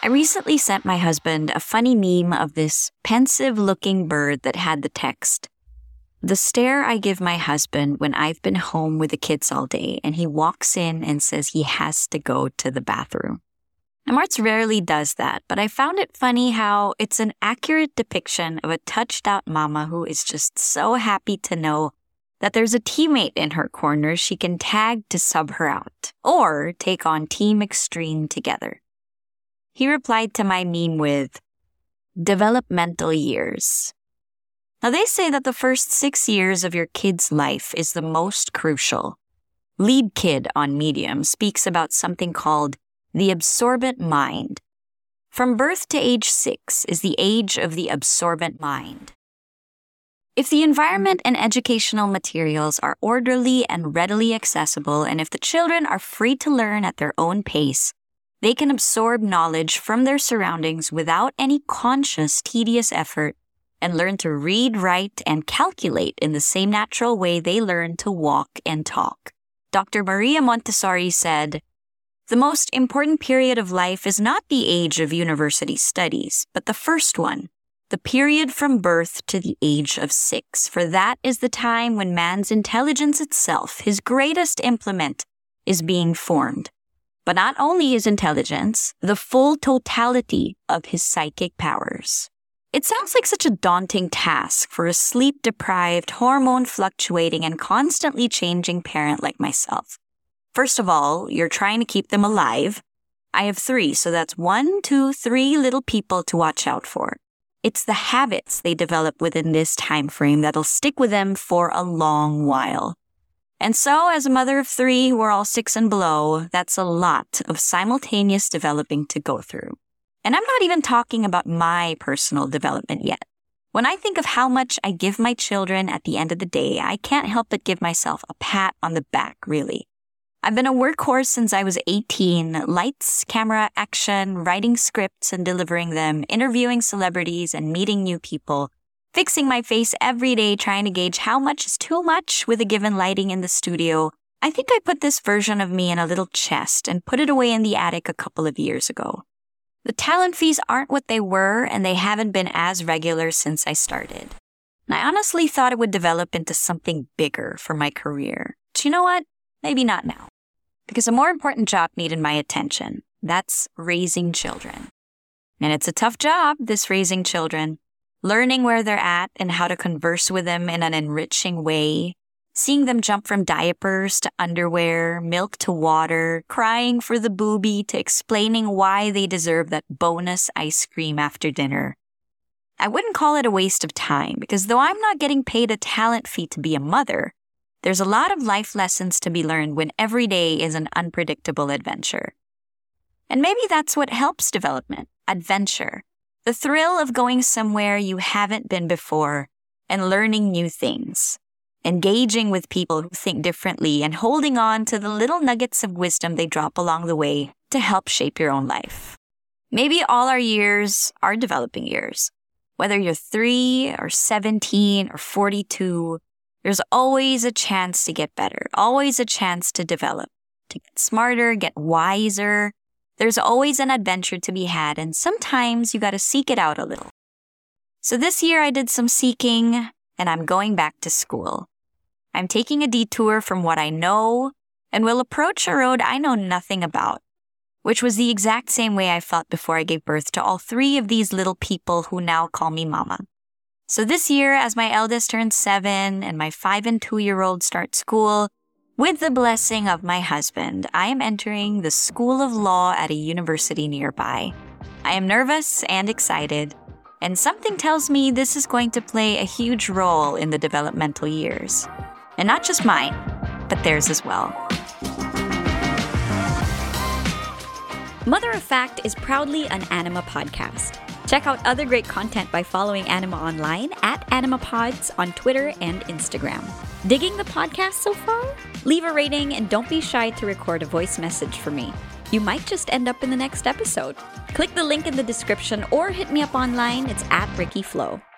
I recently sent my husband a funny meme of this pensive-looking bird that had the text, "The stare I give my husband when I've been home with the kids all day and he walks in and says he has to go to the bathroom." Now, Martz rarely does that, but I found it funny how it's an accurate depiction of a touched-out mama who is just so happy to know that there's a teammate in her corner she can tag to sub her out, or take on Team Extreme together. He replied to my meme with, "Developmental years." Now, they say that the first 6 years of your kid's life is the most crucial. Lead Kid on Medium speaks about something called the absorbent mind. From birth to age 6 is the age of the absorbent mind. If the environment and educational materials are orderly and readily accessible, and if the children are free to learn at their own pace, they can absorb knowledge from their surroundings without any conscious, tedious effort and learn to read, write, and calculate in the same natural way they learn to walk and talk. Dr. Maria Montessori said, "The most important period of life is not the age of university studies, but the first one, the period from birth to the age of 6, for that is the time when man's intelligence itself, his greatest implement, is being formed. But not only his intelligence, the full totality of his psychic powers." It sounds like such a daunting task for a sleep-deprived, hormone-fluctuating, and constantly changing parent like myself. First of all, you're trying to keep them alive. I have 3, so that's 1, 2, 3 little people to watch out for. It's the habits they develop within this time frame that'll stick with them for a long while. And so, as a mother of 3 who are all 6 and below, that's a lot of simultaneous developing to go through. And I'm not even talking about my personal development yet. When I think of how much I give my children at the end of the day, I can't help but give myself a pat on the back, really. I've been a workhorse since I was 18, lights, camera, action, writing scripts and delivering them, interviewing celebrities and meeting new people, fixing my face every day trying to gauge how much is too much with a given lighting in the studio. I think I put this version of me in a little chest and put it away in the attic a couple of years ago. The talent fees aren't what they were, and they haven't been as regular since I started. And I honestly thought it would develop into something bigger for my career. But you know what? Maybe not now. Because a more important job needed my attention. That's raising children. And it's a tough job, this raising children. Learning where they're at and how to converse with them in an enriching way. Seeing them jump from diapers to underwear, milk to water, crying for the boobie to explaining why they deserve that bonus ice cream after dinner. I wouldn't call it a waste of time because though I'm not getting paid a talent fee to be a mother, there's a lot of life lessons to be learned when every day is an unpredictable adventure. And maybe that's what helps development, adventure. The thrill of going somewhere you haven't been before and learning new things. Engaging with people who think differently and holding on to the little nuggets of wisdom they drop along the way to help shape your own life. Maybe all our years are developing years. Whether you're 3 or 17 or 42, there's always a chance to get better, always a chance to develop, to get smarter, get wiser. There's always an adventure to be had, and sometimes you gotta seek it out a little. So this year I did some seeking, and I'm going back to school. I'm taking a detour from what I know and will approach a road I know nothing about, which was the exact same way I felt before I gave birth to all 3 of these little people who now call me mama. So this year, as my eldest turns 7 and my 5 and 2-year-old start school, with the blessing of my husband, I am entering the School of Law at a university nearby. I am nervous and excited, and something tells me this is going to play a huge role in the developmental years. And not just mine, but theirs as well. Mother of Fact is proudly an Anima podcast. Check out other great content by following Anima online at AnimaPods on Twitter and Instagram. Digging the podcast so far? Leave a rating and don't be shy to record a voice message for me. You might just end up in the next episode. Click the link in the description or hit me up online. It's at Ricky Flo.